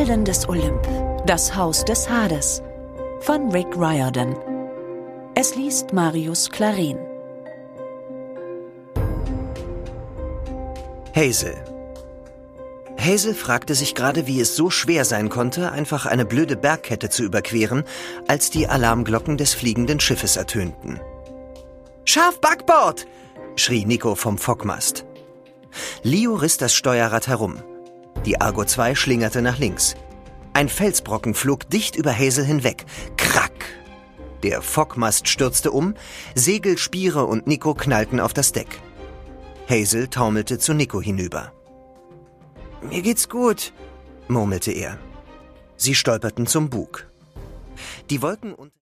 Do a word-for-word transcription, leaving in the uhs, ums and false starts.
Säulen des Olymp, das Haus des Hades von Rick Riordan. Es liest Marius Clarin. Hazel. Hazel fragte sich gerade, wie es so schwer sein konnte, einfach eine blöde Bergkette zu überqueren, als die Alarmglocken des fliegenden Schiffes ertönten. »Scharf Backbord!« schrie Nico vom Fockmast. Leo riss das Steuerrad herum. Die Argo zwei schlingerte nach links. Ein Felsbrocken flog dicht über Hazel hinweg. Krack! Der Fockmast stürzte um, Segel, Spiere und Nico knallten auf das Deck. Hazel taumelte zu Nico hinüber. »Mir geht's gut«, murmelte er. Sie stolperten zum Bug. Die Wolken unter